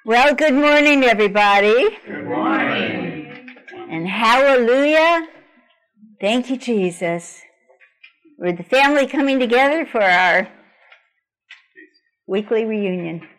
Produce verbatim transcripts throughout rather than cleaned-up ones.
Well, good morning, everybody. Good morning. And hallelujah. Thank you, Jesus. We're the family coming together for our weekly reunion.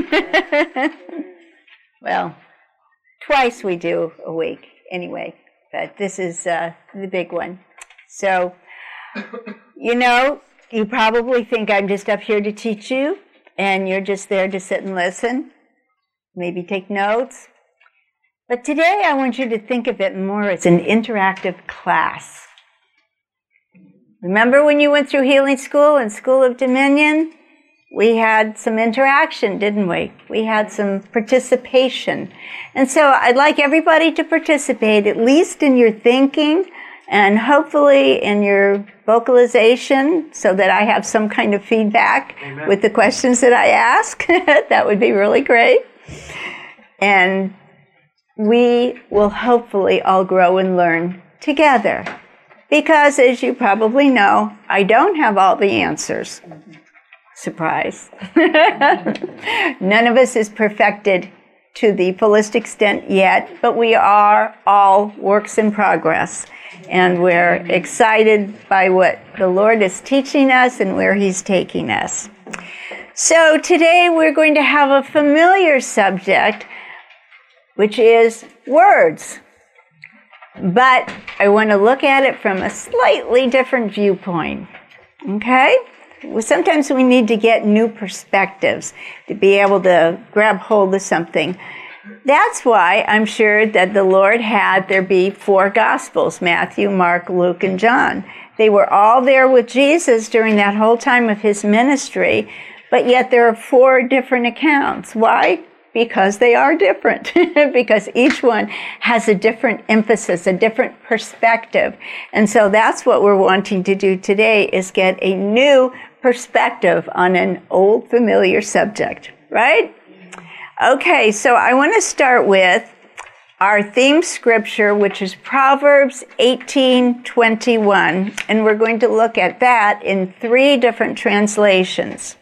Well, twice we do a week anyway, but this is uh, the big one. So, you know, you probably think I'm just up here to teach you, and you're just there to sit and listen. Maybe take notes. But today I want you to think of it more as an interactive class. Remember when you went through Healing School and School of Dominion? We had some interaction, didn't we? We had some participation. And so I'd like everybody to participate, at least in your thinking and hopefully in your vocalization, so that I have some kind of feedback Amen. With the questions that I ask. That would be really great. And we will hopefully all grow and learn together. Because, as you probably know, I don't have all the answers. Surprise. None of us is perfected to the fullest extent yet, but we are all works in progress. And we're excited by what the Lord is teaching us and where He's taking us. So today we're going to have a familiar subject, which is words. But I want to look at it from a slightly different viewpoint. Okay? Well, sometimes we need to get new perspectives to be able to grab hold of something. That's why I'm sure that the Lord had there be four Gospels, Matthew, Mark, Luke, and John. They were all there with Jesus during that whole time of His ministry, but yet there are four different accounts. Why? Because they are different. Because each one has a different emphasis, a different perspective. And so that's what we're wanting to do today, is get a new perspective on an old familiar subject, right? Okay, so I want to start with our theme scripture, which is Proverbs eighteen twenty-one, and we're going to look at that in three different translations.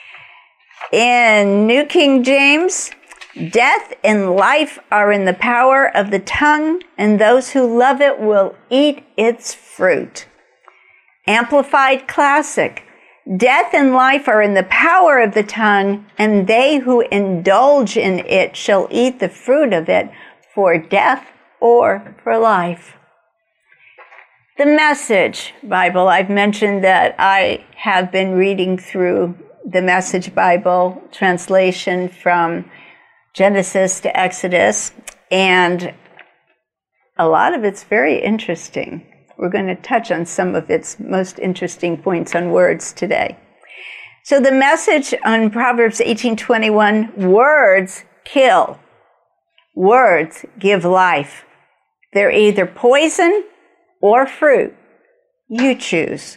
In New King James, death and life are in the power of the tongue, and those who love it will eat its fruit. Amplified Classic, death and life are in the power of the tongue, and they who indulge in it shall eat the fruit of it, for death or for life. The Message Bible, I've mentioned that I have been reading through the Message Bible translation from Genesis to Exodus, and a lot of it's very interesting. We're going to touch on some of its most interesting points on words today. So the Message on Proverbs eighteen twenty-one, words kill. Words give life. They're either poison or fruit. You choose.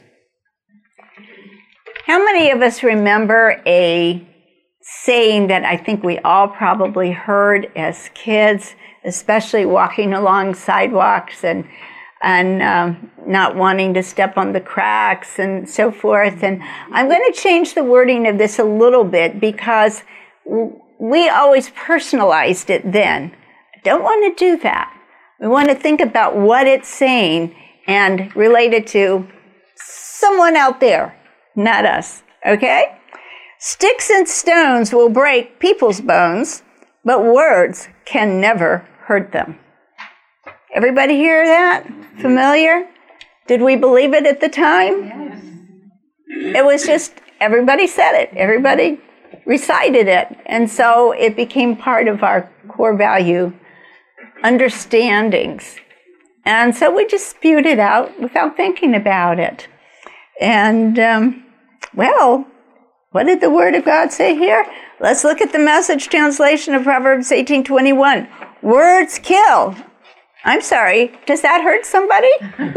How many of us remember a saying that I think we all probably heard as kids, especially walking along sidewalks and and um, not wanting to step on the cracks and so forth? And I'm going to change the wording of this a little bit because we always personalized it then. I don't want to do that. We want to think about what it's saying and relate it to someone out there, not us, okay? Sticks and stones will break people's bones, but words can never hurt them. Everybody hear that? Familiar? Did we believe it at the time? Yes. It was just, everybody said it. Everybody recited it. And so it became part of our core value understandings. And so we just spewed it out without thinking about it. And, um, well, what did the Word of God say here? Let's look at the Message translation of Proverbs eighteen twenty-one. Words kill. I'm sorry, does that hurt somebody?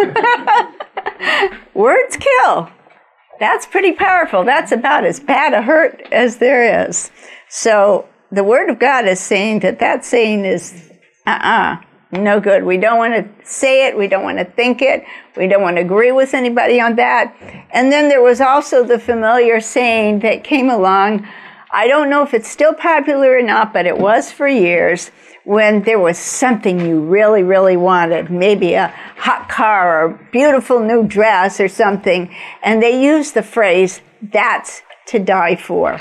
Words kill. That's pretty powerful. That's about as bad a hurt as there is. So the Word of God is saying that that saying is uh-uh, no good. We don't want to say it. We don't want to think it. We don't want to agree with anybody on that. And then there was also the familiar saying that came along, I don't know if it's still popular or not, but it was for years when there was something you really, really wanted, maybe a hot car or a beautiful new dress or something, and they used the phrase, "That's to die for."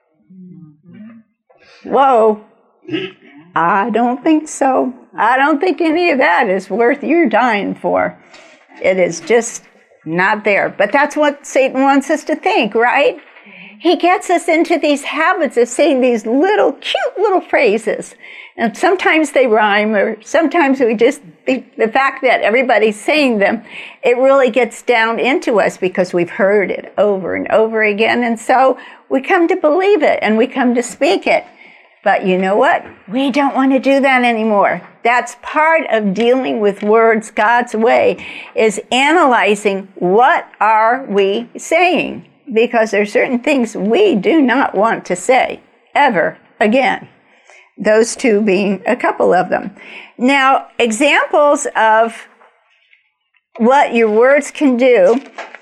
Whoa. I don't think so. I don't think any of that is worth your dying for. It is just not there. But that's what Satan wants us to think, right? He gets us into these habits of saying these little, cute little phrases. And sometimes they rhyme, or sometimes we just, the, the fact that everybody's saying them, it really gets down into us because we've heard it over and over again. And so we come to believe it and we come to speak it. But you know what? We don't want to do that anymore. That's part of dealing with words God's way, is analyzing what are we saying? Because there are certain things we do not want to say ever again. Those two being a couple of them. Now, examples of what your words can do,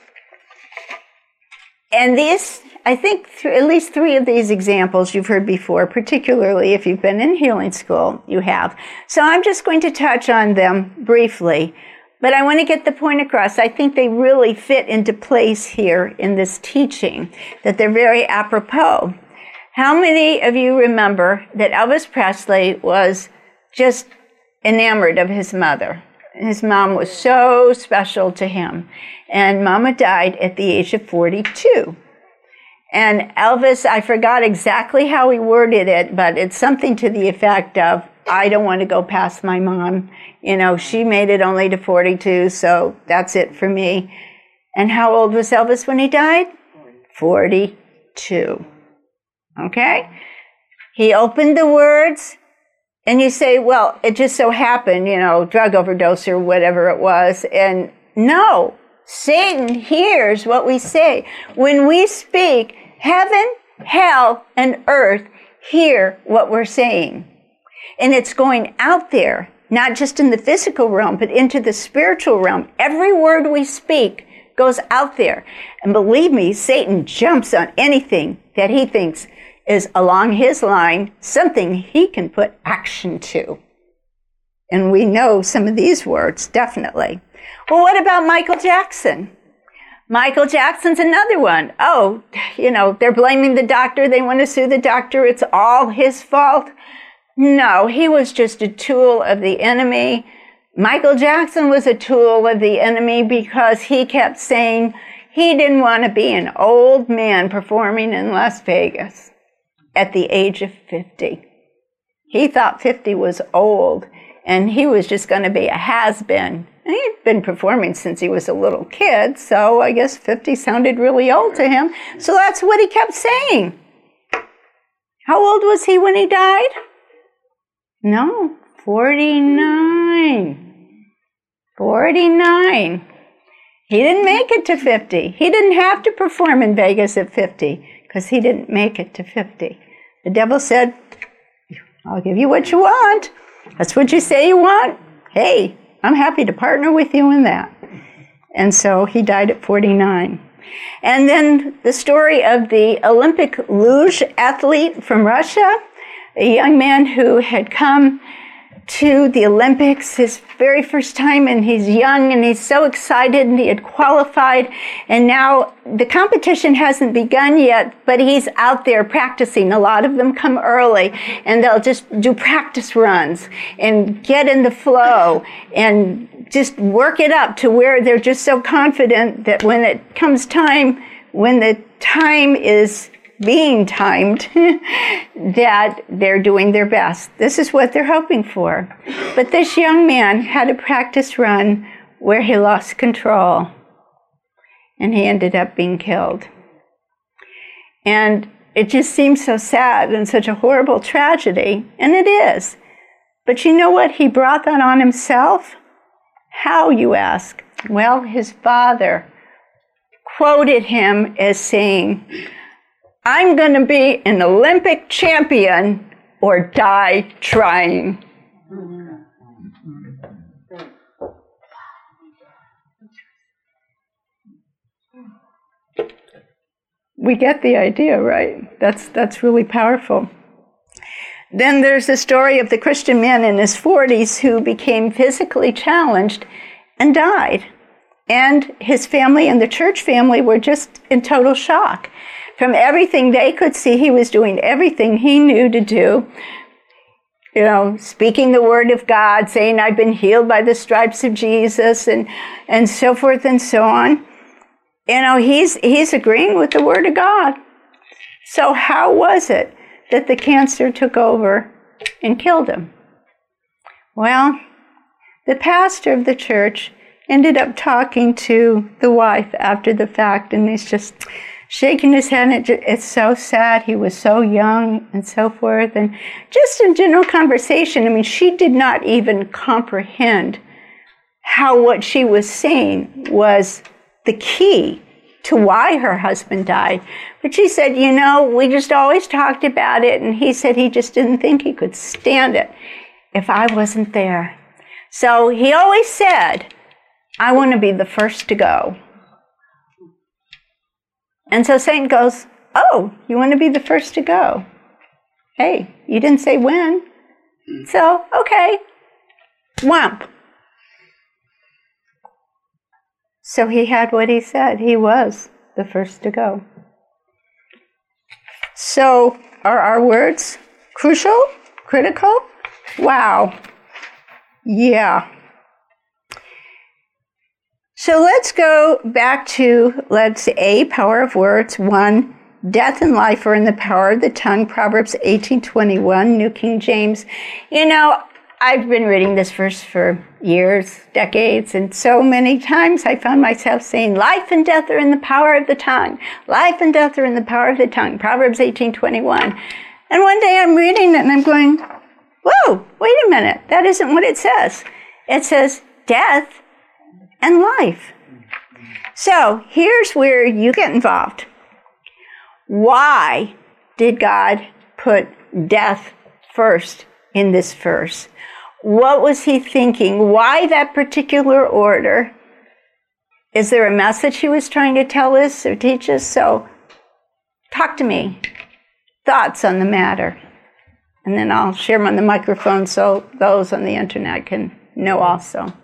and these, I think th- at least three of these examples you've heard before, particularly if you've been in healing school, you have. So I'm just going to touch on them briefly, but I want to get the point across. I think they really fit into place here in this teaching, that they're very apropos. How many of you remember that Elvis Presley was just enamored of his mother? His mom was so special to him, and Mama died at the age of forty-two. And Elvis, I forgot exactly how he worded it, but it's something to the effect of, I don't want to go past my mom. You know, she made it only to forty-two, so that's it for me. And how old was Elvis when he died? forty-two. Okay? He opened the words, and you say, well, it just so happened, you know, drug overdose or whatever it was. And no, Satan hears what we say. When we speak, heaven, hell, and earth hear what we're saying. And it's going out there, not just in the physical realm, but into the spiritual realm. Every word we speak goes out there. And believe me, Satan jumps on anything that he thinks is along his line, something he can put action to. And we know some of these words, definitely. Well, what about Michael Jackson? Michael Jackson's another one. Oh, you know, they're blaming the doctor. They want to sue the doctor. It's all his fault. No, he was just a tool of the enemy. Michael Jackson was a tool of the enemy because he kept saying he didn't want to be an old man performing in Las Vegas at the age of fifty. He thought fifty was old, and he was just going to be a has-been. And he'd been performing since he was a little kid, so I guess fifty sounded really old to him. So that's what he kept saying. How old was he when he died? No, forty-nine. forty-nine. He didn't make it to fifty. He didn't have to perform in Vegas at fifty because he didn't make it to fifty. The devil said, I'll give you what you want. That's what you say you want. Hey, I'm happy to partner with you in that. And so he died at forty-nine. And then the story of the Olympic luge athlete from Russia, a young man who had come to the Olympics his very first time, and he's young and he's so excited, and he had qualified, and now the competition hasn't begun yet, but he's out there practicing. A lot of them come early and they'll just do practice runs and get in the flow and just work it up to where they're just so confident that when it comes time, when the time is being timed, that they're doing their best. This is what they're hoping for. But this young man had a practice run where he lost control, and he ended up being killed. And it just seems so sad and such a horrible tragedy, and it is. But you know what? He brought that on himself. How, you ask? Well, his father quoted him as saying, I'm going to be an Olympic champion or die trying. we get the idea, right? That's, that's really powerful. Then there's the story of the Christian man in his forties who became physically challenged and died. And his family and the church family were just in total shock. From everything they could see, he was doing everything he knew to do. You know, speaking the word of God, saying, I've been healed by the stripes of Jesus, and, and so forth and so on. You know, he's, he's agreeing with the word of God. So how was it that the cancer took over and killed him? Well, the pastor of the church ended up talking to the wife after the fact, and he's just shaking his head. It, it's so sad. He was so young and so forth. And just in general conversation, I mean, she did not even comprehend how what she was saying was the key to why her husband died. But she said, you know, we just always talked about it, and he said he just didn't think he could stand it if I wasn't there. So he always said, I want to be the first to go. And so Satan goes, oh, you want to be the first to go? Hey, you didn't say when. So, okay, whomp. So he had what he said. He was the first to go. So are our words crucial? Critical? Wow. Yeah. So let's go back to, let's A, power of words. One, death and life are in the power of the tongue. Proverbs eighteen twenty-one, New King James. You know, I've been reading this verse for years, decades, and so many times I found myself saying, life and death are in the power of the tongue. Life and death are in the power of the tongue. Proverbs eighteen twenty-one. And one day I'm reading it and I'm going, whoa, wait a minute. That isn't what it says. It says death and life. So here's where you get involved. Why did God put death first in this verse? What was he thinking? Why that particular order? Is there a message he was trying to tell us or teach us? So talk to me. Thoughts on the matter. And then I'll share them on the microphone so those on the internet can know also.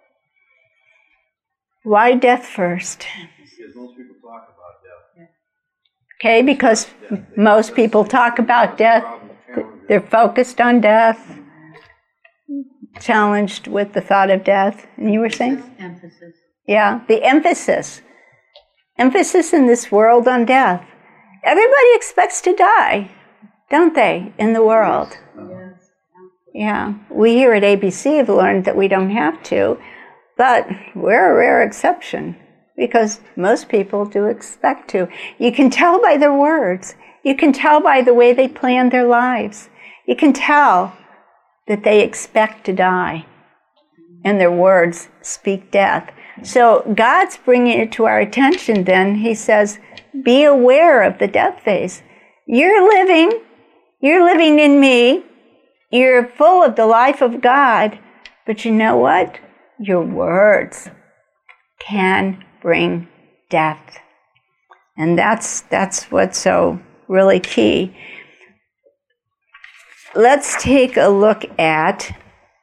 Why death first? Because most people talk about death. Okay, because most people talk about death. They're focused on death, challenged with the thought of death. And you were saying? Emphasis. Yeah, the emphasis. Emphasis in this world on death. Everybody expects to die, don't they, in the world? Yes. Yeah, we here at A B C have learned that we don't have to. But we're a rare exception because most people do expect to. You can tell by their words. You can tell by the way they plan their lives. You can tell that they expect to die. And their words speak death. So God's bringing it to our attention then. He says, be aware of the death phase. You're living. You're living in me. You're full of the life of God. But you know what? Your words can bring death. And that's that's what's so really key. Let's take a look at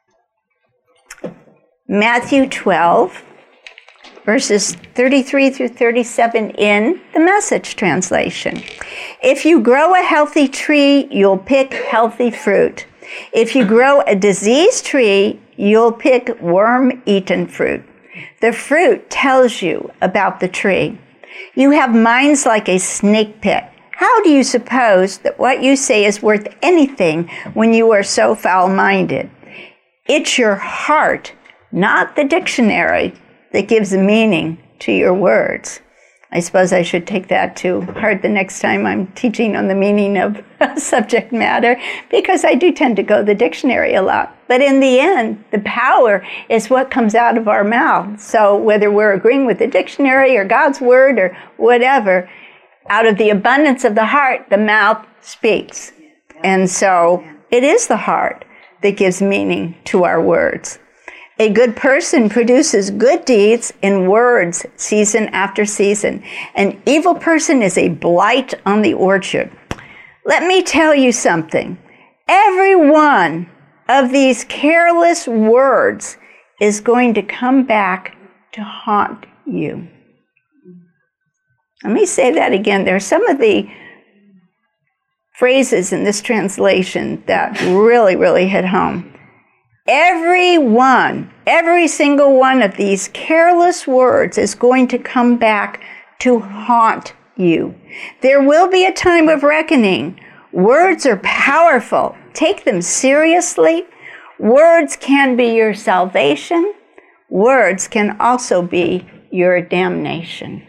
Matthew twelve, verses thirty-three through thirty-seven in the Message translation. If you grow a healthy tree, you'll pick healthy fruit. If you grow a diseased tree, you'll pick worm-eaten fruit. The fruit tells you about the tree. You have minds like a snake pit. How do you suppose that what you say is worth anything when you are so foul-minded? It's your heart, not the dictionary, that gives meaning to your words. I suppose I should take that to heart the next time I'm teaching on the meaning of subject matter, because I do tend to go the dictionary a lot. But in the end, the power is what comes out of our mouth. So whether we're agreeing with the dictionary or God's word or whatever, out of the abundance of the heart, the mouth speaks. And so it is the heart that gives meaning to our words. A good person produces good deeds in words season after season. An evil person is a blight on the orchard. Let me tell you something. Every one of these careless words is going to come back to haunt you. Let me say that again. There are some of the phrases in this translation that really, really hit home. Every one, every single one of these careless words is going to come back to haunt you. There will be a time of reckoning. Words are powerful. Take them seriously. Words can be your salvation. Words can also be your damnation.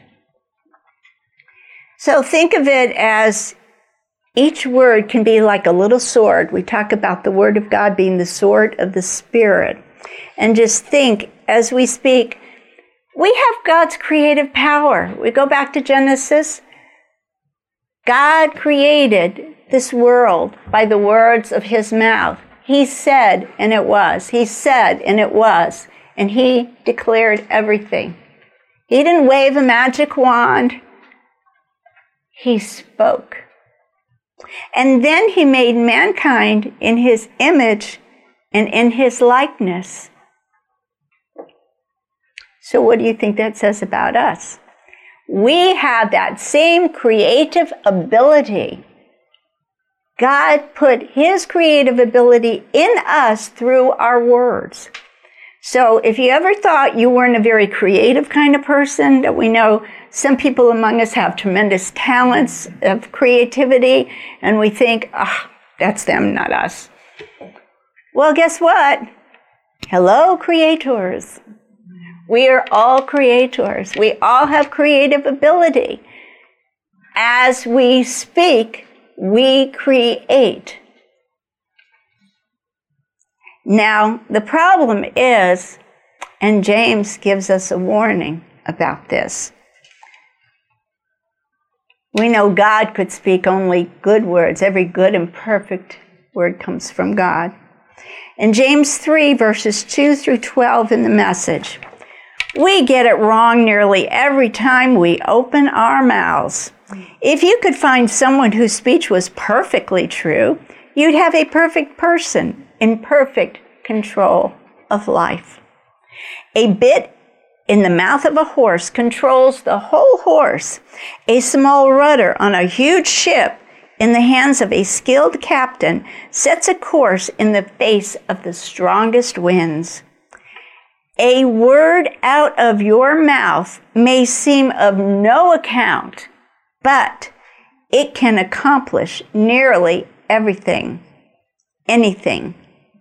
So think of it as each word can be like a little sword. We talk about the Word of God being the sword of the Spirit. And just think, as we speak, we have God's creative power. We go back to Genesis. God created this world by the words of His mouth. He said, and it was. He said, and it was. And He declared everything. He didn't wave a magic wand. He spoke. And then He made mankind in His image and in His likeness. So what do you think that says about us? We have that same creative ability. God put His creative ability in us through our words. So if you ever thought you weren't a very creative kind of person, that we know some people among us have tremendous talents of creativity, and we think, ah, oh, that's them, not us. Well, guess what? Hello, creators. We are all creators. We all have creative ability. As we speak, we create. Now, the problem is, and James gives us a warning about this. We know God could speak only good words. Every good and perfect word comes from God. In James three, verses two through twelve in the Message, we get it wrong nearly every time we open our mouths. If you could find someone whose speech was perfectly true, you'd have a perfect person in perfect control of life. A bit in the mouth of a horse controls the whole horse. A small rudder on a huge ship in the hands of a skilled captain sets a course in the face of the strongest winds. A word out of your mouth may seem of no account, but it can accomplish nearly everything, anything,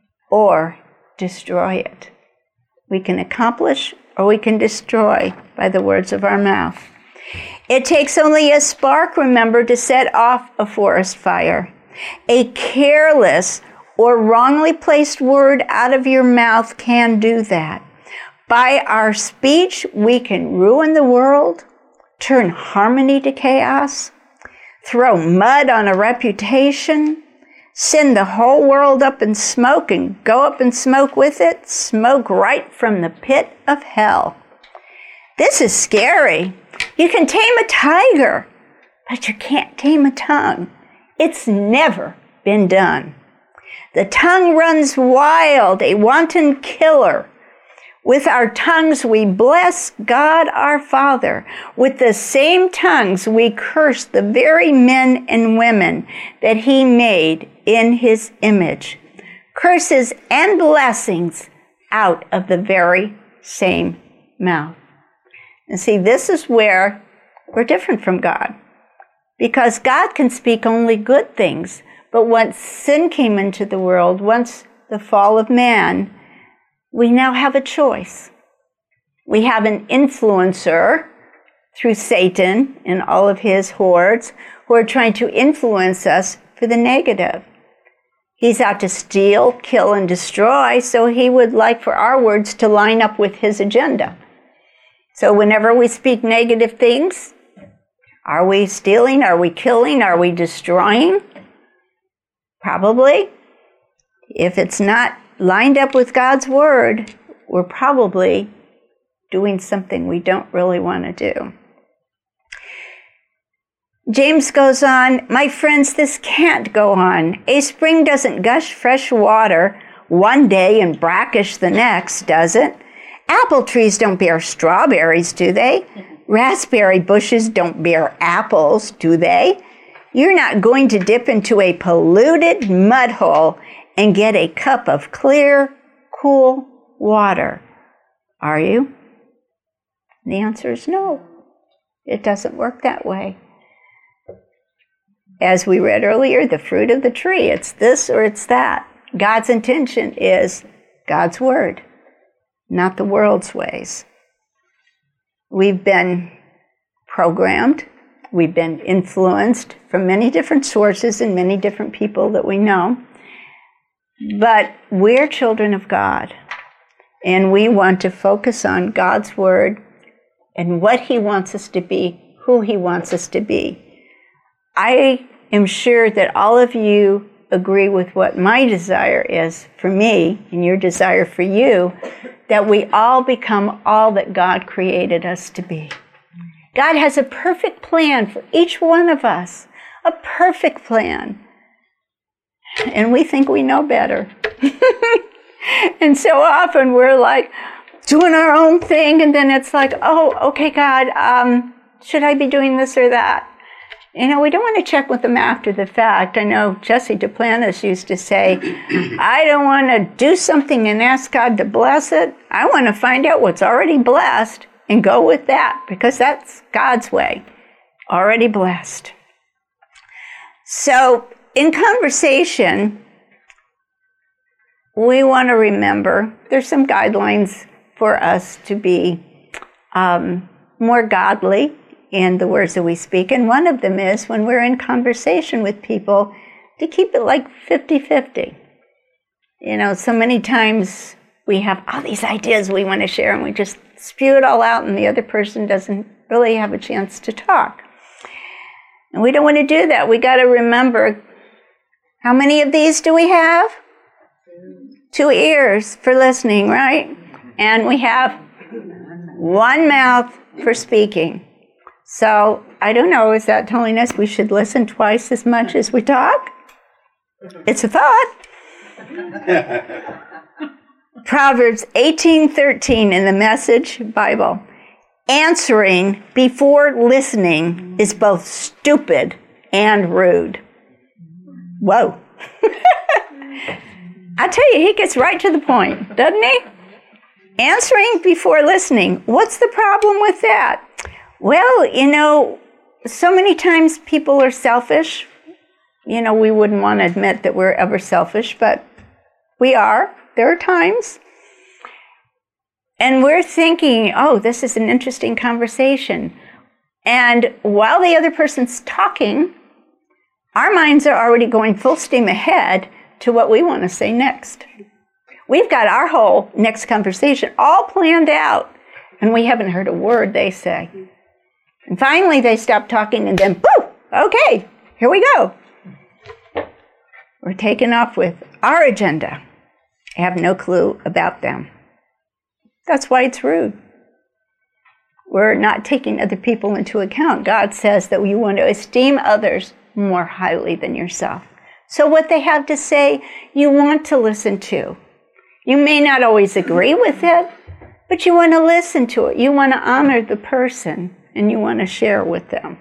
or destroy it. We can accomplish or we can destroy by the words of our mouth. It takes only a spark, remember, to set off a forest fire. A careless or wrongly placed word out of your mouth can do that. By our speech, we can ruin the world, turn harmony to chaos, throw mud on a reputation, send the whole world up in smoke and go up in smoke with it, smoke right from the pit of hell. This is scary. You can tame a tiger, but you can't tame a tongue. It's never been done. The tongue runs wild, a wanton killer. With our tongues we bless God our Father. With the same tongues we curse the very men and women that He made in His image. Curses and blessings out of the very same mouth. And see, this is where we're different from God. Because God can speak only good things. But once sin came into the world, once the fall of man, we now have a choice. We have an influencer through Satan and all of his hordes who are trying to influence us for the negative. He's out to steal, kill, and destroy, so he would like for our words to line up with his agenda. So whenever we speak negative things, are we stealing? Are we killing? Are we destroying? Probably. If it's not lined up with God's word, we're probably doing something we don't really want to do. James goes on, my friends, this can't go on. A spring doesn't gush fresh water one day and brackish the next, does it? Apple trees don't bear strawberries, do they? Raspberry bushes don't bear apples, do they? You're not going to dip into a polluted mud hole and get a cup of clear, cool water, are you? The answer is no. It doesn't work that way. As we read earlier, the fruit of the tree, it's this or it's that. God's intention is God's word, not the world's ways. We've been programmed, we've been influenced from many different sources and many different people that we know, but we're children of God, and we want to focus on God's word and what he wants us to be, who he wants us to be. I am sure that all of you agree with what my desire is for me and your desire for you, that we all become all that God created us to be. God has a perfect plan for each one of us, a perfect plan. And we think we know better. And so often we're like doing our own thing, and then it's like, oh, okay, God, um, should I be doing this or that? You know, we don't want to check with them after the fact. I know Jesse Duplantis used to say, I don't want to do something and ask God to bless it. I want to find out what's already blessed and go with that, because that's God's way, already blessed. So in conversation, we want to remember there's some guidelines for us to be um, more godly in the words that we speak. And one of them is when we're in conversation with people to keep it like fifty-fifty. You know, so many times we have all these ideas we want to share and we just spew it all out and the other person doesn't really have a chance to talk. And we don't want to do that. We got to remember, how many of these do we have? Two ears for listening, right? And we have one mouth for speaking. So, I don't know, is that telling us we should listen twice as much as we talk? It's a thought. Proverbs eighteen thirteen in the Message Bible. Answering before listening is both stupid and rude. Whoa. I tell you, he gets right to the point, doesn't he? Answering before listening. What's the problem with that? Well, you know, so many times people are selfish. You know, we wouldn't want to admit that we're ever selfish, but we are. There are times. And we're thinking, oh, this is an interesting conversation. And while the other person's talking, our minds are already going full steam ahead to what we want to say next. We've got our whole next conversation all planned out, and we haven't heard a word they say. And finally they stop talking, and then, boo, okay, here we go. We're taking off with our agenda. I have no clue about them. That's why it's rude. We're not taking other people into account. God says that you want to esteem others more highly than yourself. So what they have to say, you want to listen to. You may not always agree with it, but you want to listen to it. You want to honor the person, and you want to share with them.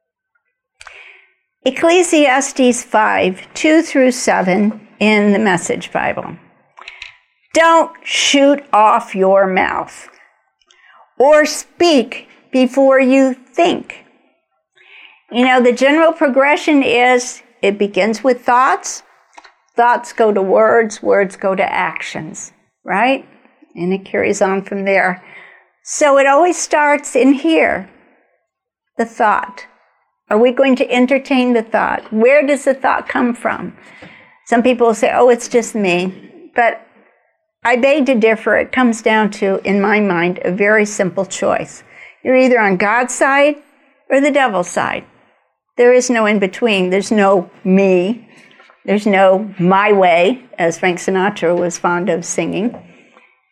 Ecclesiastes five, two through seven in the Message Bible. Don't shoot off your mouth or speak before you think. You know, the general progression is it begins with thoughts. Thoughts go to words. Words go to actions, right? And it carries on from there. So it always starts in here, the thought. Are we going to entertain the thought? Where does the thought come from? Some people will say, oh, it's just me. But I beg to differ. It comes down to, in my mind, a very simple choice. You're either on God's side or the devil's side. There is no in between. There's no me. There's no my way, as Frank Sinatra was fond of singing.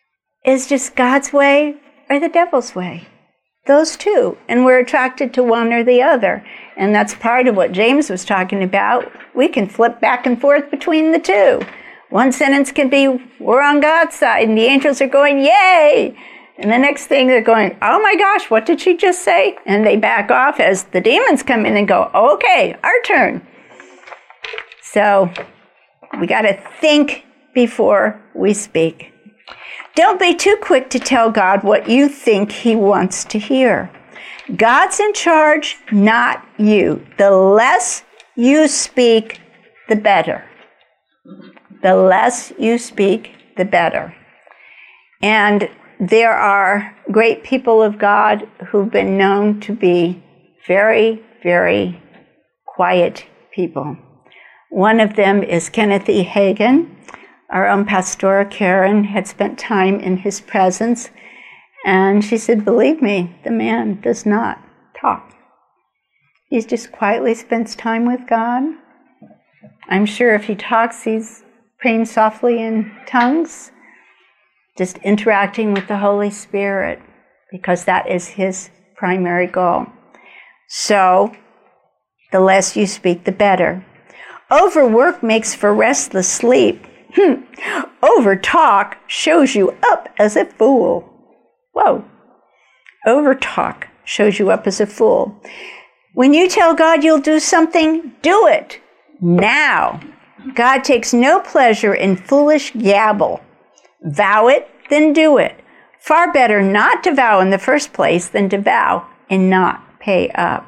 is just God's way or the devil's way. Those two. And we're attracted to one or the other. And that's part of what James was talking about. We can flip back and forth between the two. One sentence can be, we're on God's side, and the angels are going, yay! And the next thing they're going, oh my gosh, what did she just say? And they back off as the demons come in and go, okay, our turn. So we got to think before we speak. Don't be too quick to tell God what you think he wants to hear. God's in charge, not you. The less you speak, the better. The less you speak, the better. And there are great people of God who've been known to be very, very quiet people. One of them is Kenneth E. Hagin. Our own pastor, Karen, had spent time in his presence, and she said, believe me, the man does not talk. He just quietly spends time with God. I'm sure if he talks, he's praying softly in tongues, just interacting with the Holy Spirit, because that is his primary goal. So, the less you speak, the better. Overwork makes for restless sleep. Hmm. Over talk shows you up as a fool. Whoa. Over talk shows you up as a fool. When you tell God you'll do something, do it now. God takes no pleasure in foolish gabble. Vow it, then do it. Far better not to vow in the first place than to vow and not pay up.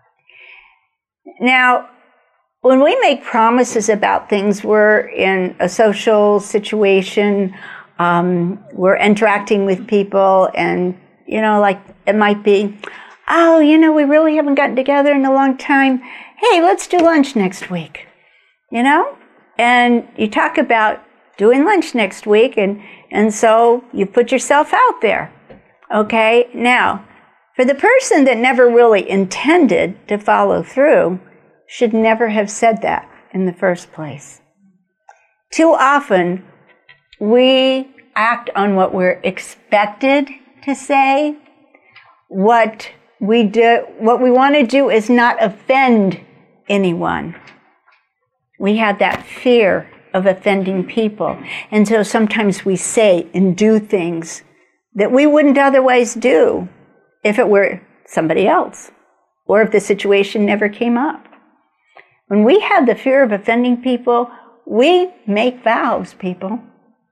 Now, when we make promises about things, we're in a social situation, um, we're interacting with people, and, you know, like it might be, oh, you know, we really haven't gotten together in a long time. Hey, let's do lunch next week, you know? And you talk about doing lunch next week, and, and so you put yourself out there, okay? Now, for the person that never really intended to follow through, should never have said that in the first place. Too often, we act on what we're expected to say. What we do, what we want to do is not offend anyone. We have that fear of offending people. And so sometimes we say and do things that we wouldn't otherwise do if it were somebody else, or if the situation never came up. When we have the fear of offending people, we make vows, people.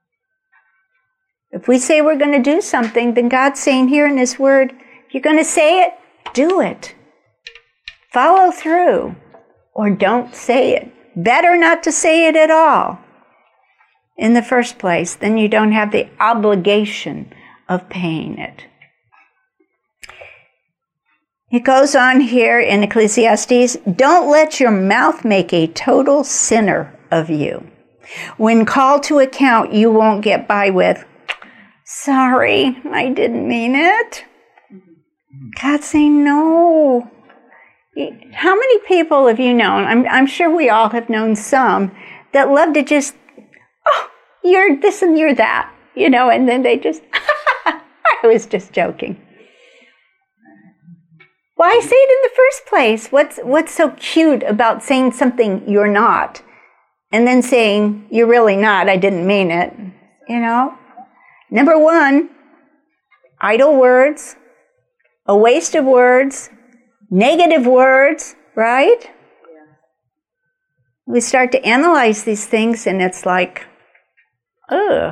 If we say we're going to do something, then God's saying here in his word, if you're going to say it, do it. Follow through, or don't say it. Better not to say it at all in the first place, then you don't have the obligation of paying it. He goes on here in Ecclesiastes, don't let your mouth make a total sinner of you. When called to account, you won't get by with, sorry, I didn't mean it. God's saying no. How many people have you known? I'm, I'm sure we all have known some that love to just, oh, you're this and you're that, you know, and then they just, I was just joking. Why say it in the first place? What's what's so cute about saying something you're not, and then saying you're really not, I didn't mean it, you know? Number one, idle words, a waste of words, negative words, right? Yeah. We start to analyze these things, and it's like, ugh.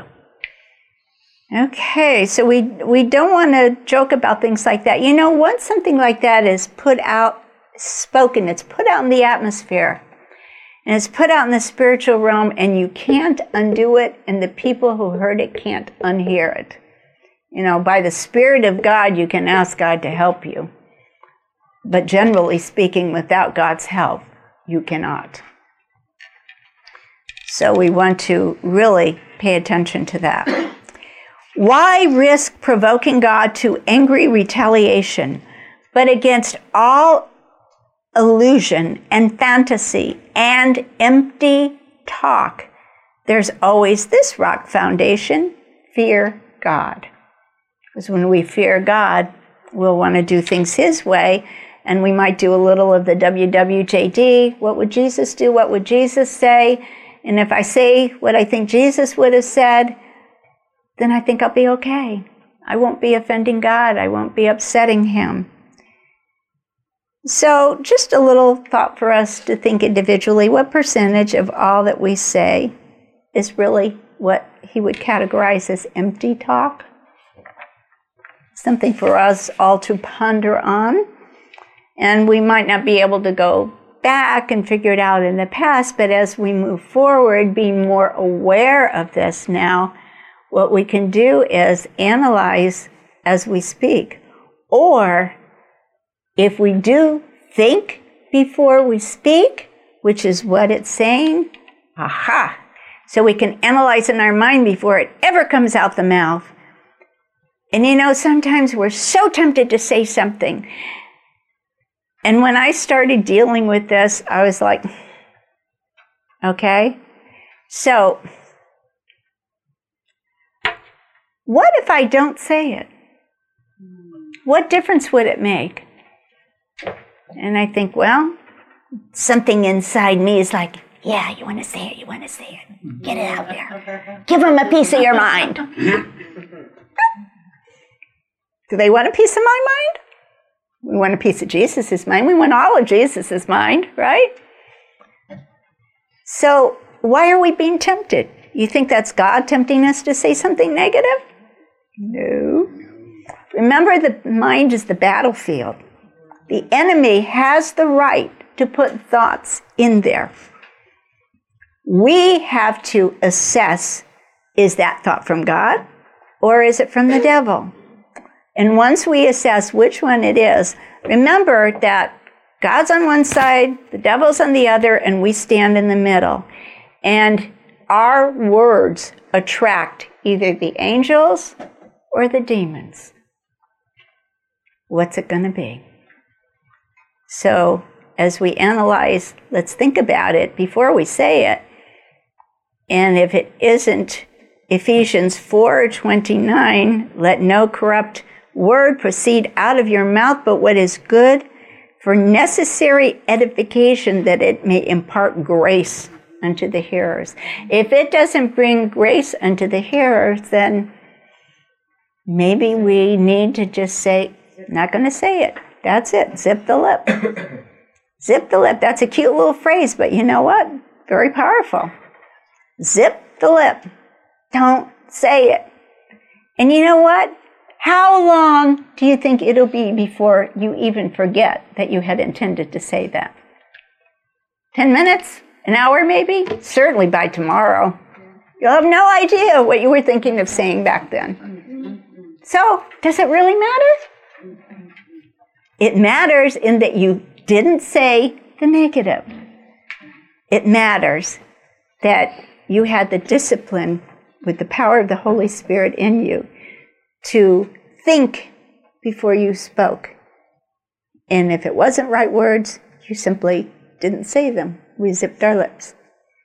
Okay, so we we don't want to joke about things like that. You know, once something like that is put out, spoken, it's put out in the atmosphere, and it's put out in the spiritual realm, and you can't undo it, and the people who heard it can't unhear it. You know, by the Spirit of God, you can ask God to help you. But generally speaking, without God's help, you cannot. So we want to really pay attention to that. Why risk provoking God to angry retaliation, but against all illusion and fantasy and empty talk, there's always this rock foundation, fear God. Because when we fear God, we'll want to do things His way, and we might do a little of the W W J D. What would Jesus do? What would Jesus say? And if I say what I think Jesus would have said, then I think I'll be okay. I won't be offending God. I won't be upsetting Him. So just a little thought for us to think individually. What percentage of all that we say is really what He would categorize as empty talk? Something for us all to ponder on. And we might not be able to go back and figure it out in the past, but as we move forward, being more aware of this now, what we can do is analyze as we speak. Or if we do think before we speak, which is what it's saying, aha! So we can analyze in our mind before it ever comes out the mouth. And you know, sometimes we're so tempted to say something. And when I started dealing with this, I was like, okay, so what if I don't say it? What difference would it make? And I think, well, something inside me is like, yeah, you want to say it, you want to say it. Get it out there. Give them a piece of your mind. Do they want a piece of my mind? We want a piece of Jesus' mind. We want all of Jesus' mind, right? So why are we being tempted? You think that's God tempting us to say something negative? No. Remember, the mind is the battlefield. The enemy has the right to put thoughts in there. We have to assess, is that thought from God or is it from the devil? And once we assess which one it is, remember that God's on one side, the devil's on the other, and we stand in the middle. And our words attract either the angels or the demons. What's it going to be? So as we analyze, let's think about it before we say it. And if it isn't Ephesians four twenty-nine, let no corrupt word proceed out of your mouth, but what is good for necessary edification, that it may impart grace unto the hearers. If it doesn't bring grace unto the hearers, then maybe we need to just say, not going to say it. That's it. Zip the lip. Zip the lip. That's a cute little phrase, but you know what? Very powerful. Zip the lip. Don't say it. And you know what? How long do you think it'll be before you even forget that you had intended to say that? Ten minutes? An hour maybe? Certainly by tomorrow. You'll have no idea what you were thinking of saying back then. So, does it really matter? It matters in that you didn't say the negative. It matters that you had the discipline with the power of the Holy Spirit in you to think before you spoke. And if it wasn't right words, you simply didn't say them. We zipped our lips.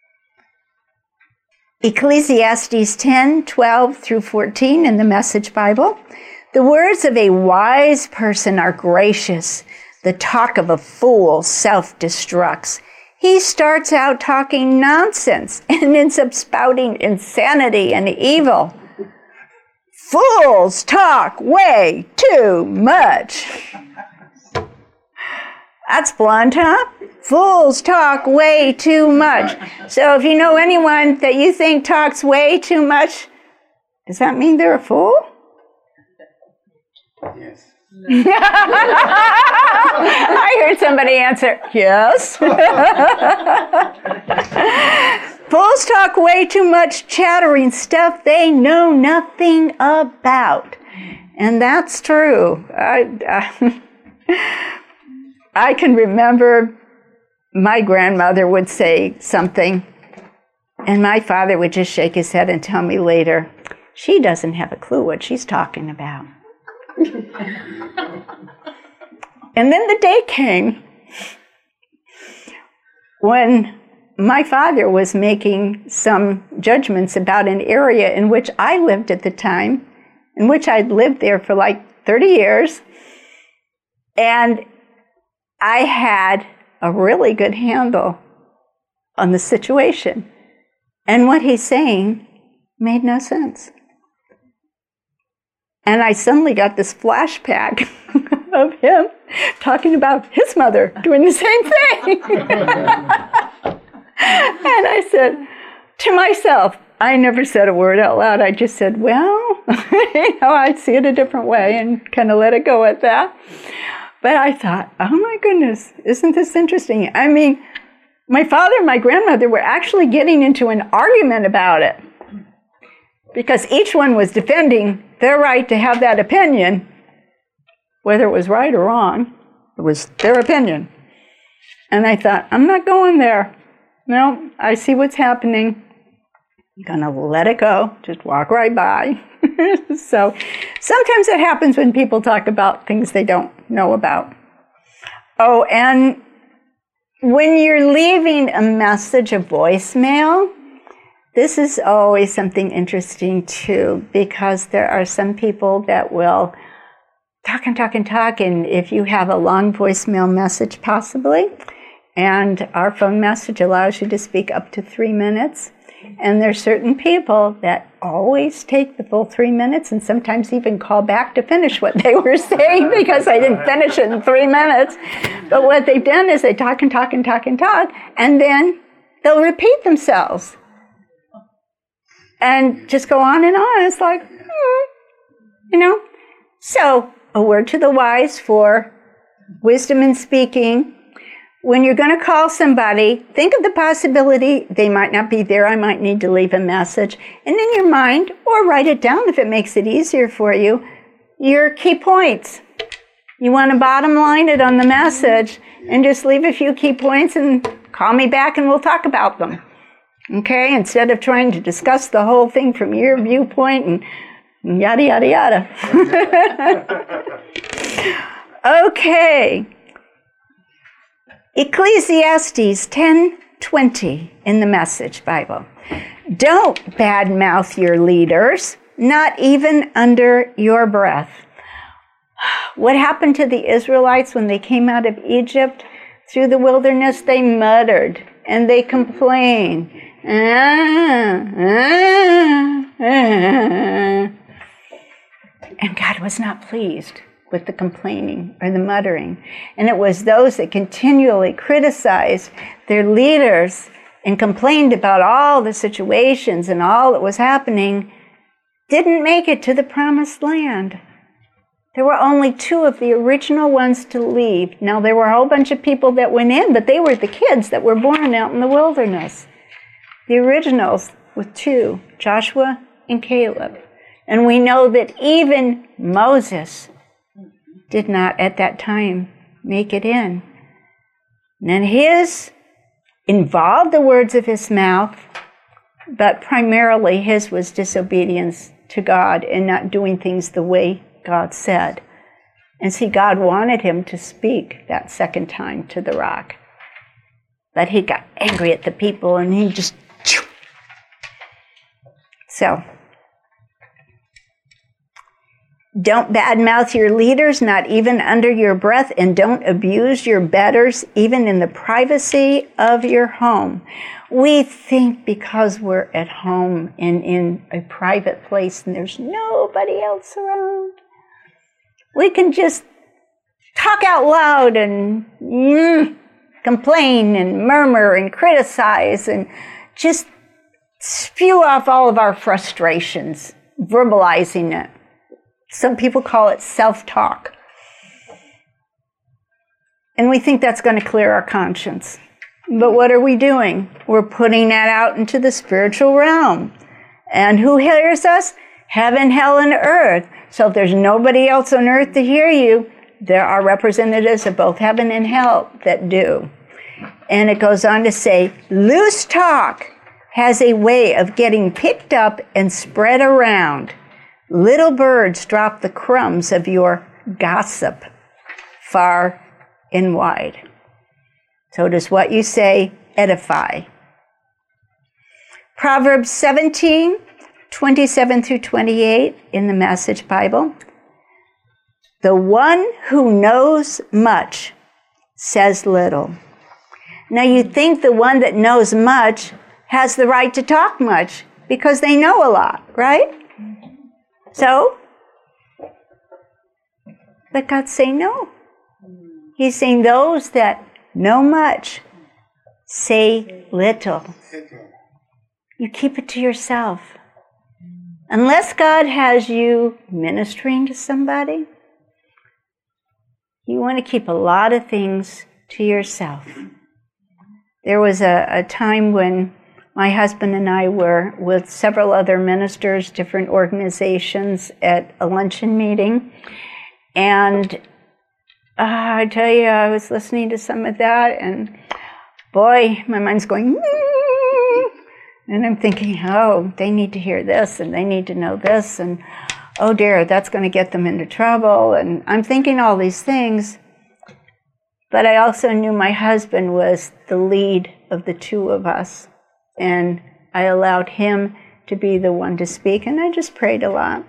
Ecclesiastes ten, twelve through fourteen in the Message Bible. The words of a wise person are gracious. The talk of a fool self-destructs. He starts out talking nonsense and ends up spouting insanity and evil. Fools talk way too much. That's blunt, huh? Fools talk way too much. So if you know anyone that you think talks way too much, does that mean they're a fool? Yes. I heard somebody answer, yes. Fools talk way too much, chattering stuff they know nothing about. And that's true. I, uh, I can remember my grandmother would say something, and my father would just shake his head and tell me later, she doesn't have a clue what she's talking about. And then the day came when my father was making some judgments about an area in which I lived at the time, in which I'd lived there for like thirty years. And I had a really good handle on the situation. And what he's saying made no sense. And I suddenly got this flashback of him talking about his mother doing the same thing. And I said to myself, I never said a word out loud. I just said, well, you know, I see it a different way and kind of let it go at that. But I thought, oh my goodness, isn't this interesting? I mean, my father and my grandmother were actually getting into an argument about it because each one was defending their right to have that opinion, whether it was right or wrong. It was their opinion. And I thought, I'm not going there. No, I see what's happening. I'm going to let it go. Just walk right by. So sometimes it happens when people talk about things they don't know about. Oh, and when you're leaving a message, a voicemail, this is always something interesting too, because there are some people that will talk and talk and talk, and if you have a long voicemail message possibly, and our phone message allows you to speak up to three minutes, and there's certain people that always take the full three minutes and sometimes even call back to finish what they were saying because I didn't finish it in three minutes. But what they've done is they talk and talk and talk and talk, and then they'll repeat themselves. And just go on and on. It's like, hmm, you know. So, a word to the wise for wisdom in speaking. When you're going to call somebody, think of the possibility they might not be there. I might need to leave a message. And in your mind, or write it down if it makes it easier for you, your key points. You want to bottom line it on the message and just leave a few key points and call me back and we'll talk about them. Okay, instead of trying to discuss the whole thing from your viewpoint and yada, yada, yada. Okay. Ecclesiastes ten twenty in the Message Bible. Don't badmouth your leaders, not even under your breath. What happened to the Israelites when they came out of Egypt through the wilderness? They muttered and they complained. Ah, ah, ah. And God was not pleased with the complaining or the muttering. And it was those that continually criticized their leaders and complained about all the situations and all that was happening didn't make it to the promised land. There were only two of the original ones to leave. Now, there were a whole bunch of people that went in, but they were the kids that were born out in the wilderness. The originals were two, Joshua and Caleb. And we know that even Moses did not at that time make it in. And his involved the words of his mouth, but primarily his was disobedience to God and not doing things the way God said. And see, God wanted him to speak that second time to the rock. But he got angry at the people and he just... So, don't badmouth your leaders, not even under your breath, and don't abuse your betters, even in the privacy of your home. We think because we're at home and in a private place and there's nobody else around, we can just talk out loud and mm, complain and murmur and criticize and just spew off all of our frustrations, verbalizing it. Some people call it self-talk. And we think that's going to clear our conscience. But what are we doing? We're putting that out into the spiritual realm. And who hears us? Heaven, hell, and earth. So if there's nobody else on earth to hear you, there are representatives of both heaven and hell that do. And it goes on to say, loose talk has a way of getting picked up and spread around. Little birds drop the crumbs of your gossip far and wide. So does what you say edify? Proverbs seventeen twenty-seven through twenty-eight in the Message Bible. The one who knows much says little. Now you think the one that knows much has the right to talk much because they know a lot, right? So, but God's saying no. He's saying those that know much say little. You keep it to yourself. Unless God has you ministering to somebody, you want to keep a lot of things to yourself. There was a, a time when my husband and I were with several other ministers, different organizations, at a luncheon meeting. And uh, I tell you, I was listening to some of that, and boy, my mind's going, mm. And I'm thinking, oh, they need to hear this, and they need to know this, and oh dear, that's going to get them into trouble. And I'm thinking all these things. But I also knew my husband was the lead of the two of us. And I allowed him to be the one to speak, and I just prayed a lot.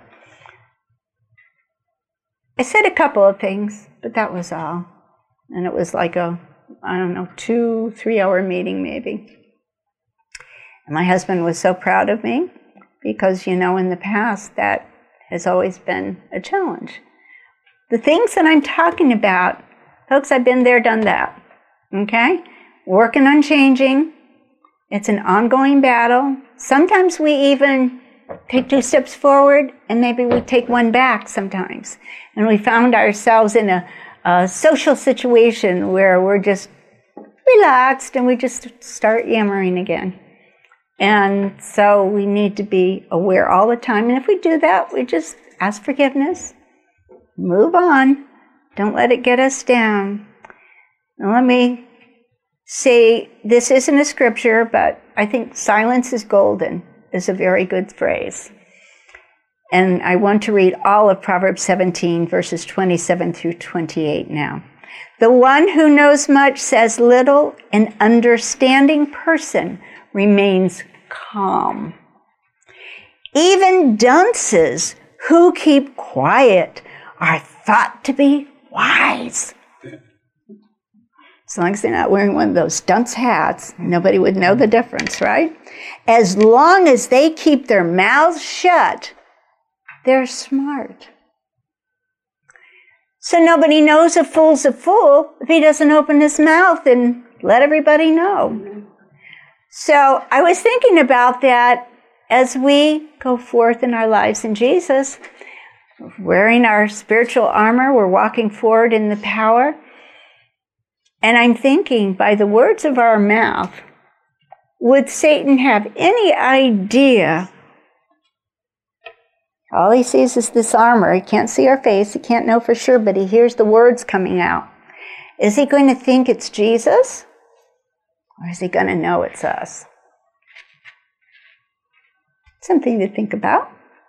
I said a couple of things, but that was all. And it was like a, I don't know, two, three-hour meeting maybe. And my husband was so proud of me because, you know, in the past that has always been a challenge. The things that I'm talking about, folks, I've been there, done that, okay? Working on changing. It's an ongoing battle. Sometimes we even take two steps forward, and maybe we take one back sometimes. And we found ourselves in a, a social situation where we're just relaxed, and we just start yammering again. And so we need to be aware all the time. And if we do that, we just ask forgiveness, move on, don't let it get us down. Now let me say, this isn't a scripture, but I think silence is golden is a very good phrase. And I want to read all of Proverbs seventeen, verses twenty-seven through twenty-eight now. The one who knows much says little, an understanding person remains calm. Even dunces who keep quiet are thought to be wise. As long as they're not wearing one of those dunce hats, nobody would know the difference, right? As long as they keep their mouths shut, they're smart. So nobody knows a fool's a fool if he doesn't open his mouth and let everybody know. So I was thinking about that as we go forth in our lives in Jesus, wearing our spiritual armor, we're walking forward in the power. And I'm thinking, by the words of our mouth, would Satan have any idea? All he sees is this armor. He can't see our face. He can't know for sure, but he hears the words coming out. Is he going to think it's Jesus? Or is he going to know it's us? Something to think about.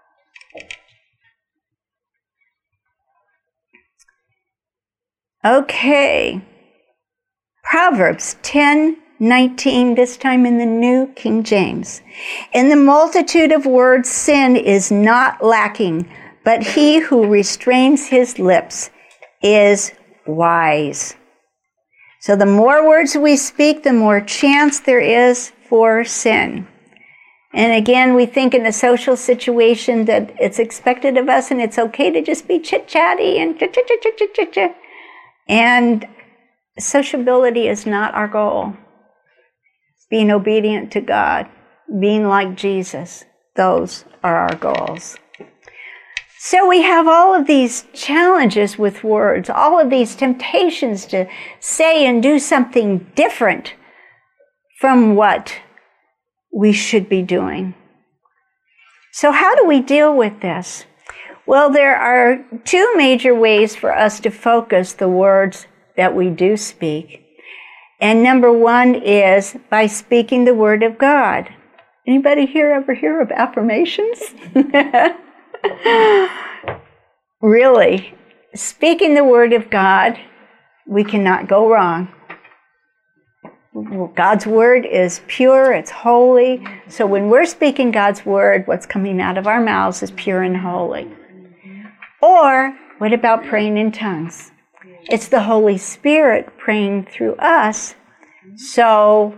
Okay. Proverbs ten nineteen, this time in the New King James. In the multitude of words, sin is not lacking, but he who restrains his lips is wise. So the more words we speak, the more chance there is for sin. And again, we think in a social situation that it's expected of us and it's okay to just be chit-chatty and chit-chit-chit-chit-chit-chit. And sociability is not our goal. Being obedient to God, being like Jesus, those are our goals. So we have all of these challenges with words, all of these temptations to say and do something different from what we should be doing. So how do we deal with this? Well, there are two major ways for us to focus the words that we do speak. And number one is by speaking the word of God. Anybody here ever hear of affirmations? Really, speaking the word of God, we cannot go wrong. God's word is pure, it's holy. So when we're speaking God's word, what's coming out of our mouths is pure and holy. Or what about praying in tongues? It's the Holy Spirit praying through us, so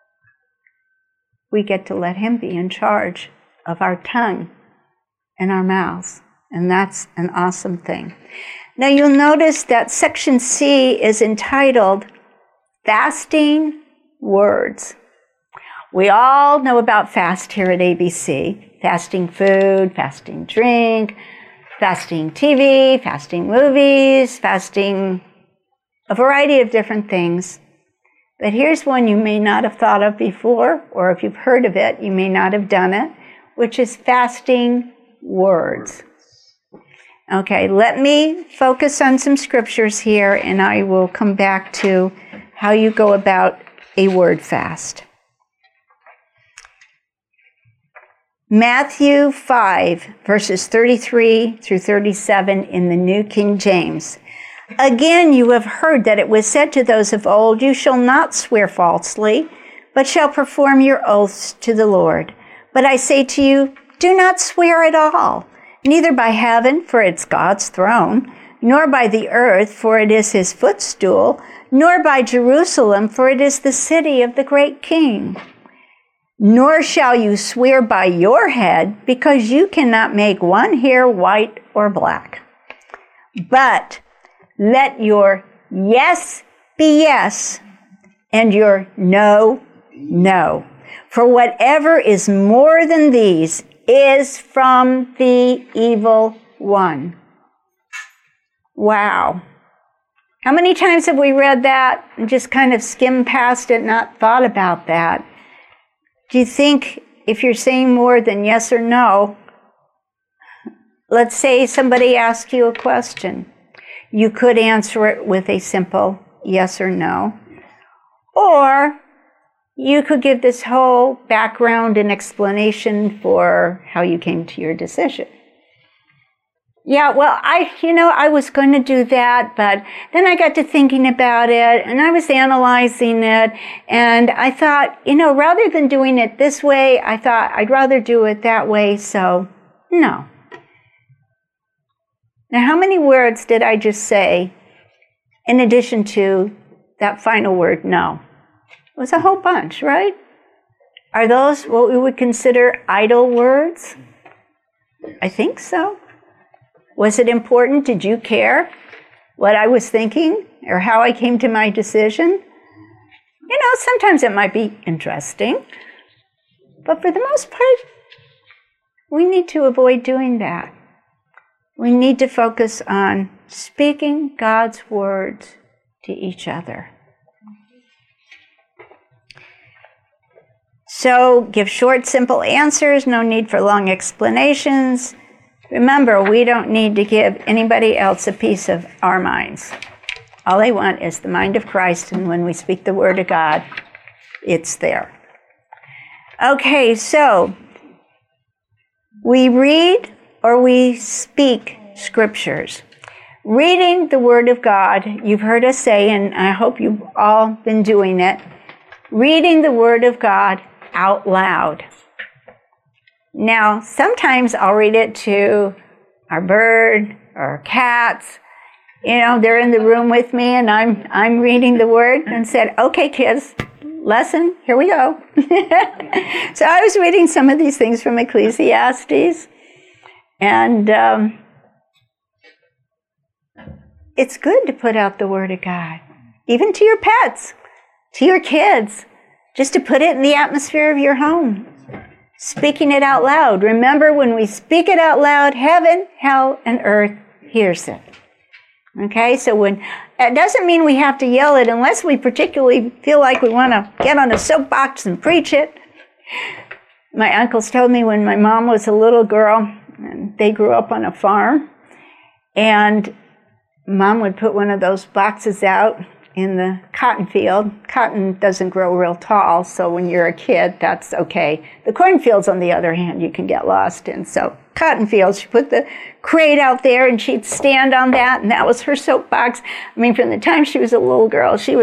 we get to let him be in charge of our tongue and our mouths. And that's an awesome thing. Now you'll notice that section C is entitled Fasting Words. We all know about fast here at A B C. Fasting food, fasting drink, fasting T V, fasting movies, fasting a variety of different things. But here's one you may not have thought of before, or if you've heard of it, you may not have done it, which is fasting words. Okay, let me focus on some scriptures here, and I will come back to how you go about a word fast. Matthew five, verses thirty-three through thirty-seven in the New King James. Again, you have heard that it was said to those of old, you shall not swear falsely, but shall perform your oaths to the Lord. But I say to you, do not swear at all, neither by heaven, for it's God's throne, nor by the earth, for it is his footstool, nor by Jerusalem, for it is the city of the great King. Nor shall you swear by your head, because you cannot make one hair white or black. But let your yes be yes, and your no, no. For whatever is more than these is from the evil one. Wow. How many times have we read that and just kind of skimmed past it, not thought about that? Do you think if you're saying more than yes or no, let's say somebody asks you a question, you could answer it with a simple yes or no. Or you could give this whole background and explanation for how you came to your decision. Yeah, well, I, you know, I was going to do that, but then I got to thinking about it, and I was analyzing it, and I thought, you know, rather than doing it this way, I thought I'd rather do it that way, so no. Now, how many words did I just say in addition to that final word, no? It was a whole bunch, right? Are those what we would consider idle words? I think so. Was it important? Did you care what I was thinking or how I came to my decision? You know, sometimes it might be interesting, but for the most part, we need to avoid doing that. We need to focus on speaking God's words to each other. So give short, simple answers, no need for long explanations. Remember, we don't need to give anybody else a piece of our minds. All they want is the mind of Christ, and when we speak the word of God, it's there. Okay, so we read or we speak scriptures. Reading the word of God, you've heard us say, and I hope you've all been doing it, reading the word of God out loud. Now, sometimes I'll read it to our bird or our cats. You know, they're in the room with me and I'm I'm reading the word and said, okay, kids, lesson, here we go. So I was reading some of these things from Ecclesiastes. And um, it's good to put out the word of God, even to your pets, to your kids, just to put it in the atmosphere of your home. Speaking it out loud. Remember, when we speak it out loud, heaven, hell, and earth hears it. Okay, so when it doesn't mean we have to yell it unless we particularly feel like we want to get on a soapbox and preach it. My uncles told me when my mom was a little girl, and they grew up on a farm, and Mom would put one of those boxes out in the cotton field. Cotton doesn't grow real tall, so when you're a kid, that's okay. The cornfields, on the other hand, you can get lost in. So cotton fields, she put the crate out there, and she'd stand on that, and that was her soapbox. I mean, from the time she was a little girl, she was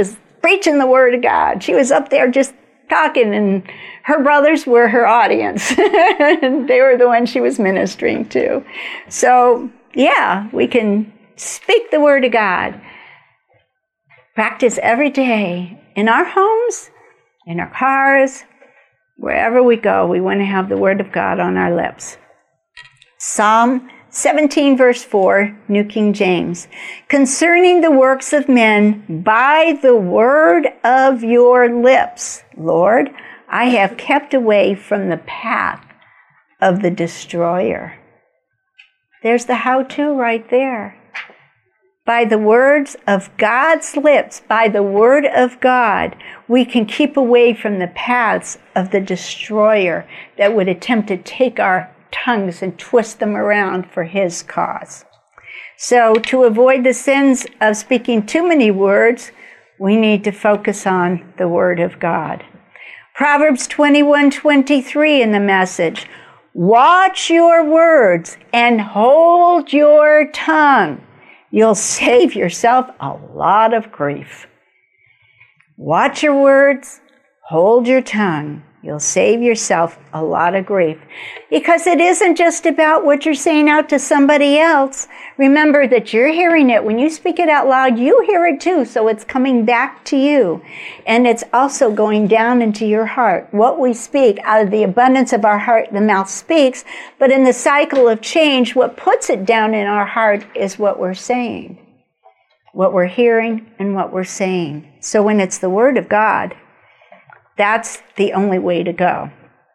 preaching the word of God. She was up there just talking, and her brothers were her audience. And they were the ones she was ministering to. So, yeah, we can speak the word of God. Practice every day in our homes, in our cars, wherever we go. We want to have the word of God on our lips. Psalm seventeen, verse four, New King James. Concerning the works of men, by the word of your lips, Lord, I have kept away from the path of the destroyer. There's the how-to right there. By the words of God's lips, by the word of God, we can keep away from the paths of the destroyer that would attempt to take our tongues and twist them around for his cause. So to avoid the sins of speaking too many words, we need to focus on the word of God. Proverbs twenty-one twenty-three in the Message. Watch your words and hold your tongue. You'll save yourself a lot of grief. Watch your words, hold your tongue. You'll save yourself a lot of grief. Because it isn't just about what you're saying out to somebody else. Remember that you're hearing it. When you speak it out loud, you hear it too. So it's coming back to you. And it's also going down into your heart. What we speak, out of the abundance of our heart, the mouth speaks. But in the cycle of change, what puts it down in our heart is what we're saying. What we're hearing and what we're saying. So when it's the word of God, that's the only way to go.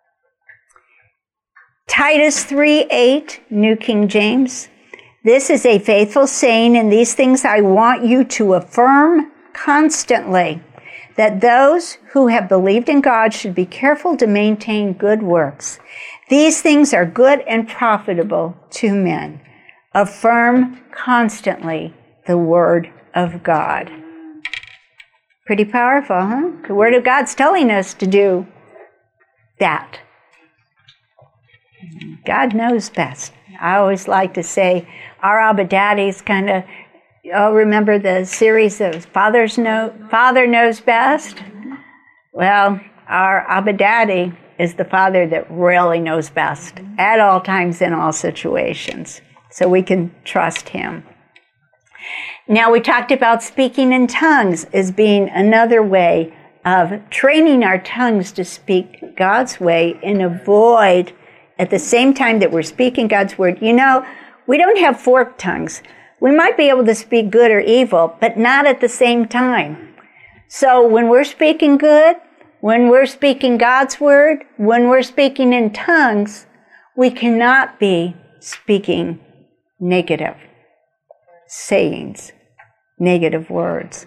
Titus three eight, New King James. This is a faithful saying, and these things I want you to affirm constantly, that those who have believed in God should be careful to maintain good works. These things are good and profitable to men. Affirm constantly the word of God. Pretty powerful, huh? The Word of God's telling us to do that. God knows best. I always like to say, our Abba Daddy's kind of, oh, remember the series of Father's know, Father Knows Best? Well, our Abba Daddy is the Father that really knows best at all times in all situations. So we can trust Him. Now, we talked about speaking in tongues as being another way of training our tongues to speak God's way and avoid, at the same time that we're speaking God's word. You know, we don't have forked tongues. We might be able to speak good or evil, but not at the same time. So when we're speaking good, when we're speaking God's word, when we're speaking in tongues, we cannot be speaking negative sayings. Negative words.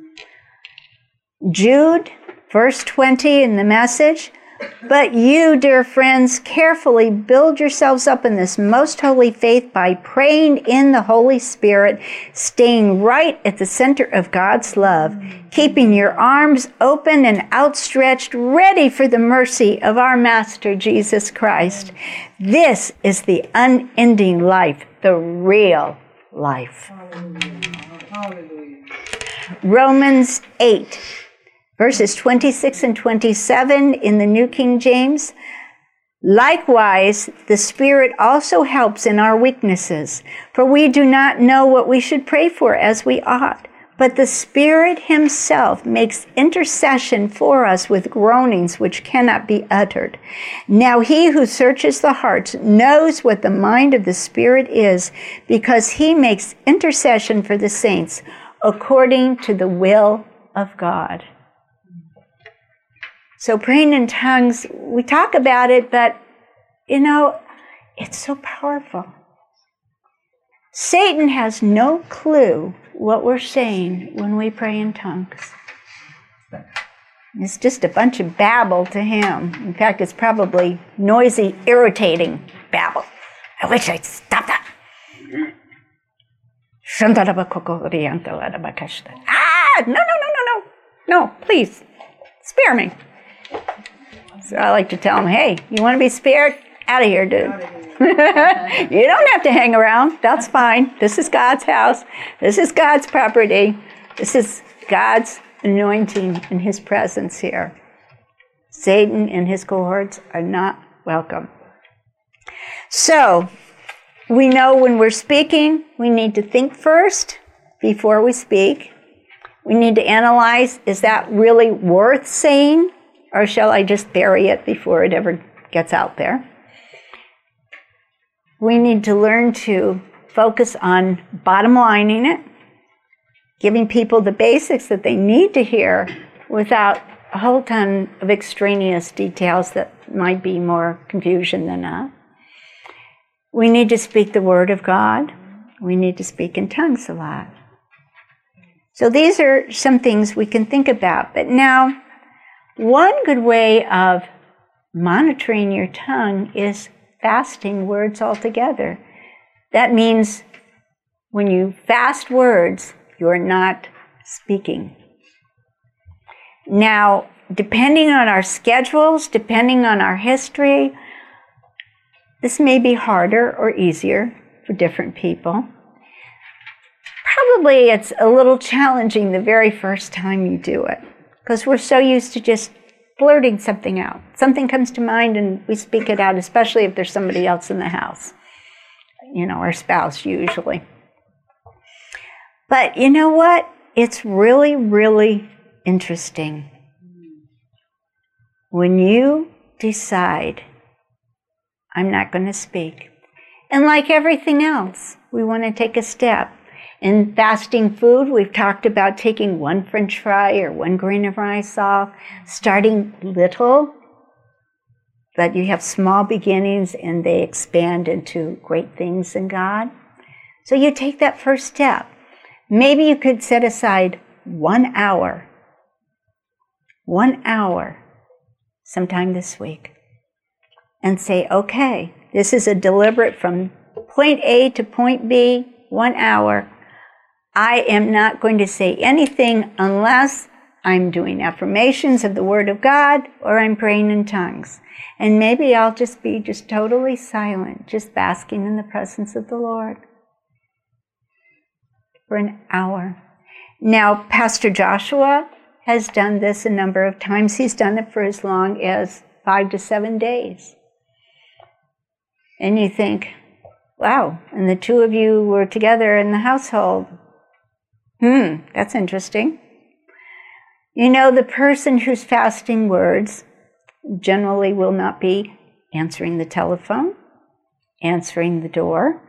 Jude, verse twenty in the Message. But you, dear friends, carefully build yourselves up in this most holy faith by praying in the Holy Spirit, staying right at the center of God's love, keeping your arms open and outstretched, ready for the mercy of our Master Jesus Christ. This is the unending life, the real life. Hallelujah. Romans eight, verses twenty-six and twenty-seven in the New King James. Likewise, the Spirit also helps in our weaknesses, for we do not know what we should pray for as we ought. But the Spirit Himself makes intercession for us with groanings which cannot be uttered. Now He who searches the hearts knows what the mind of the Spirit is, because He makes intercession for the saints according to the will of God. So praying in tongues, we talk about it, but, you know, it's so powerful. Satan has no clue what we're saying when we pray in tongues. It's just a bunch of babble to him. In fact, it's probably noisy, irritating babble. I wish I'd stop that. Ah, no, no, no, no, no. No, please, spare me. So I like to tell him, hey, you want to be spared? Out of here, dude. You don't have to hang around. That's fine. This is God's house. This is God's property. This is God's anointing and his presence here. Satan and his cohorts are not welcome. So, we know when we're speaking, we need to think first before we speak. We need to analyze, is that really worth saying, or shall I just bury it before it ever gets out there? We need to learn to focus on bottom lining it, giving people the basics that they need to hear without a whole ton of extraneous details that might be more confusion than not. We need to speak the Word of God. We need to speak in tongues a lot. So these are some things we can think about. But now, one good way of monitoring your tongue is fasting words altogether. That means when you fast words, you're not speaking. Now, depending on our schedules, depending on our history, this may be harder or easier for different people. Probably it's a little challenging the very first time you do it, because we're so used to just blurting something out. Something comes to mind and we speak it out, especially if there's somebody else in the house. You know, our spouse usually. But you know what? It's really, really interesting when you decide, I'm not going to speak. And like everything else, we want to take a step. In fasting food, we've talked about taking one French fry or one grain of rice off, starting little, that you have small beginnings and they expand into great things in God. So you take that first step. Maybe you could set aside one hour, one hour sometime this week and say, okay, this is a deliberate from point A to point B, one hour. I am not going to say anything unless I'm doing affirmations of the Word of God or I'm praying in tongues. And maybe I'll just be just totally silent, just basking in the presence of the Lord for an hour. Now, Pastor Joshua has done this a number of times. He's done it for as long as five to seven days. And you think, wow, and the two of you were together in the household. Hmm, that's interesting. You know, the person who's fasting words generally will not be answering the telephone, answering the door,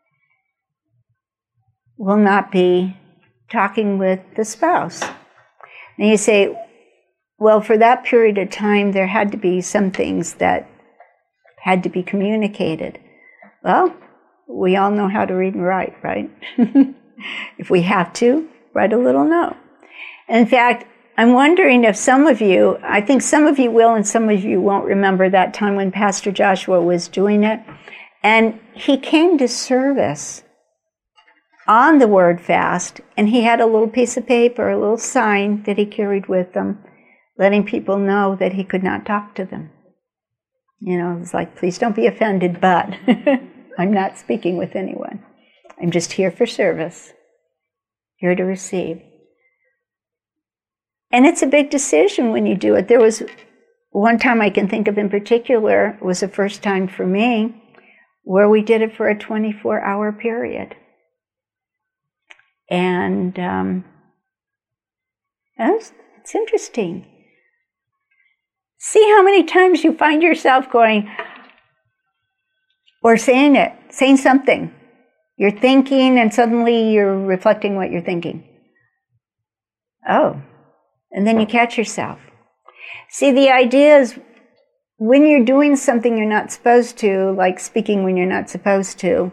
will not be talking with the spouse. And you say, well, for that period of time, there had to be some things that had to be communicated. Well, we all know how to read and write, right? If we have to, write a little note. In fact, I'm wondering if some of you, I think some of you will and some of you won't remember that time when Pastor Joshua was doing it. And he came to service on the word fast, and he had a little piece of paper, a little sign that he carried with him, letting people know that he could not talk to them. You know, it was like, please don't be offended, but I'm not speaking with anyone. I'm just here for service, here to receive. And it's a big decision when you do it. There was one time I can think of in particular, it was the first time for me, where we did it for a twenty-four hour period. And um, it's, it's interesting. See how many times you find yourself going, or saying it, saying something. You're thinking and suddenly you're reflecting what you're thinking. Oh, and then you catch yourself. See, the idea is when you're doing something you're not supposed to, like speaking when you're not supposed to,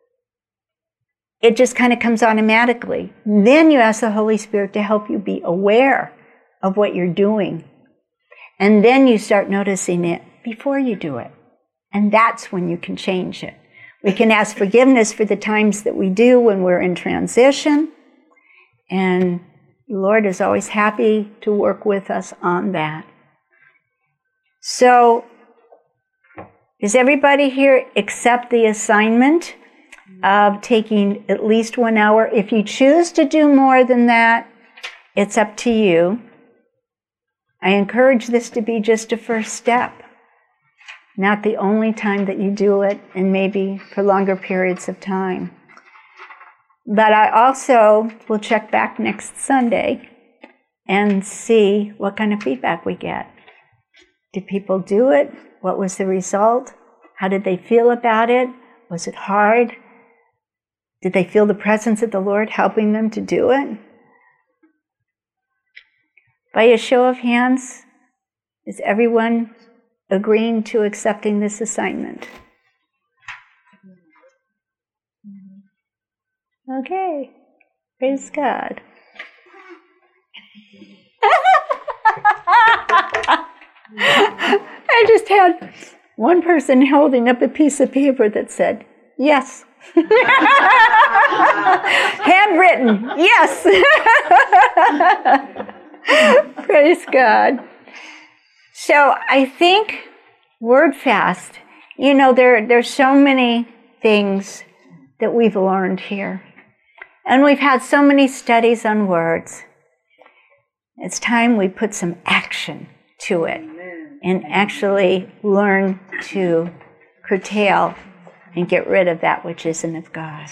it just kind of comes automatically. Then you ask the Holy Spirit to help you be aware of what you're doing. And then you start noticing it before you do it. And that's when you can change it. We can ask forgiveness for the times that we do when we're in transition. And the Lord is always happy to work with us on that. So, does everybody here accept the assignment of taking at least one hour? If you choose to do more than that, It's up to you. I encourage this to be just a first step, not the only time that you do it, and maybe for longer periods of time. But I also will check back next Sunday and see what kind of feedback we get. Did people do it? What was the result? How did they feel about it? Was it hard? Did they feel the presence of the Lord helping them to do it? By a show of hands, is everyone agreeing to accepting this assignment? Okay, praise God. I just had one person holding up a piece of paper that said, yes. Handwritten, yes. Praise God. So I think Word Fast, you know, there there's so many things that we've learned here. And we've had so many studies on words. It's time we put some action to it and actually learn to curtail and get rid of that which isn't of God.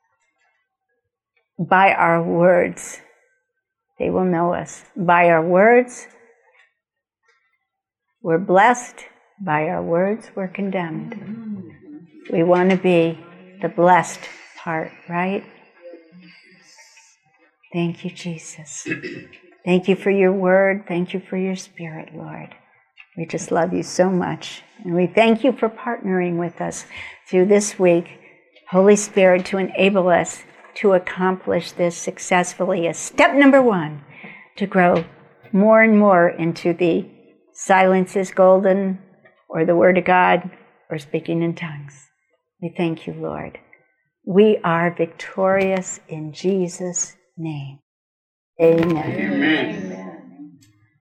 By our words, they will know us. By our words, we're blessed. By our words, we're condemned. We want to be the blessed part, right? Thank you, Jesus. Thank you for your word. Thank you for your spirit, Lord. We just love you so much. And we thank you for partnering with us through this week, Holy Spirit, to enable us to accomplish this successfully as step number one, to grow more and more into the silence is golden, or the Word of God, or speaking in tongues. We thank you, Lord. We are victorious in Jesus' name. Amen. Amen.